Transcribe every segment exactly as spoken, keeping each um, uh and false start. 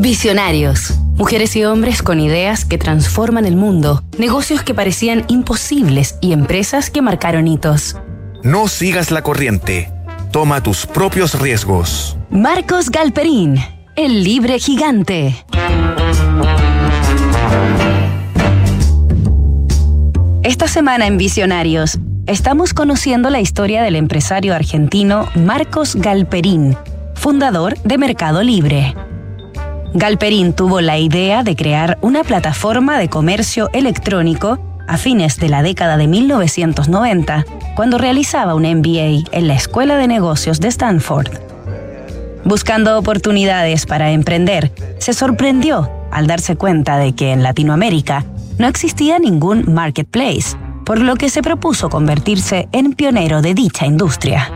Visionarios. Mujeres y hombres con ideas que transforman el mundo, negocios que parecían imposibles y empresas que marcaron hitos. No sigas la corriente. Toma tus propios riesgos. Marcos Galperín, el libre gigante. Esta semana en Visionarios, estamos conociendo la historia del empresario argentino Marcos Galperín, fundador de Mercado Libre. Galperín tuvo la idea de crear una plataforma de comercio electrónico a fines de la década de mil novecientos noventa, cuando realizaba un M B A en la Escuela de Negocios de Stanford. Buscando oportunidades para emprender, se sorprendió al darse cuenta de que en Latinoamérica no existía ningún marketplace, por lo que se propuso convertirse en pionero de dicha industria.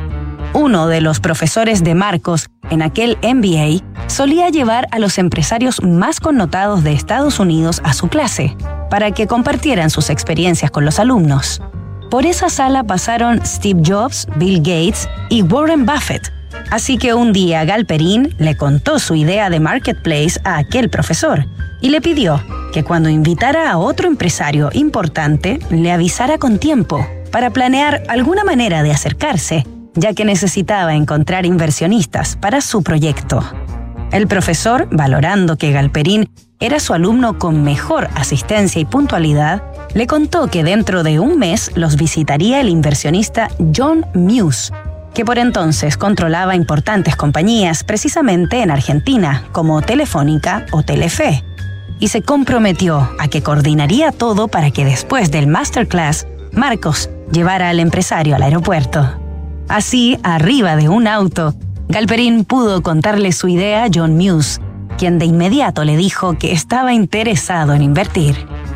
Uno de los profesores de Marcos en aquel M B A solía llevar a los empresarios más connotados de Estados Unidos a su clase, para que compartieran sus experiencias con los alumnos. Por esa sala pasaron Steve Jobs, Bill Gates y Warren Buffett. Así que un día Galperín le contó su idea de marketplace a aquel profesor y le pidió que cuando invitara a otro empresario importante le avisara con tiempo para planear alguna manera de acercarse, ya que necesitaba encontrar inversionistas para su proyecto. El profesor, valorando que Galperín era su alumno con mejor asistencia y puntualidad, le contó que dentro de un mes los visitaría el inversionista John Muse, que por entonces controlaba importantes compañías precisamente en Argentina, como Telefónica o Telefe, y se comprometió a que coordinaría todo para que después del masterclass, Marcos llevara al empresario al aeropuerto. Así, arriba de un auto, Galperín pudo contarle su idea a John Muse, quien de inmediato le dijo que estaba interesado en invertir.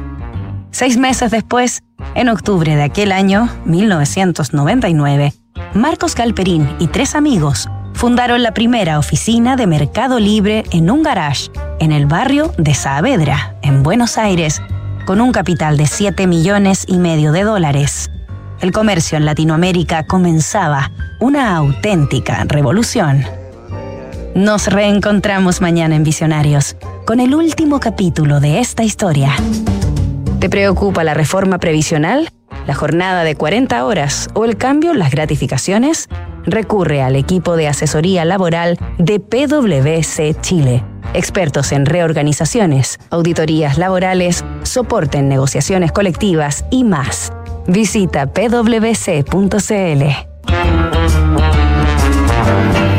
Seis meses después, en octubre de aquel año, mil novecientos noventa y nueve, Marcos Galperín y tres amigos fundaron la primera oficina de Mercado Libre en un garage en el barrio de Saavedra, en Buenos Aires, con un capital de siete millones y medio de dólares. El comercio en Latinoamérica comenzaba una auténtica revolución. Nos reencontramos mañana en Visionarios con el último capítulo de esta historia. ¿Te preocupa la reforma previsional, la jornada de cuarenta horas o el cambio en las gratificaciones? Recurre al equipo de asesoría laboral de P W C Chile. Expertos en reorganizaciones, auditorías laborales, soporte en negociaciones colectivas y más. Visita p w c punto c l.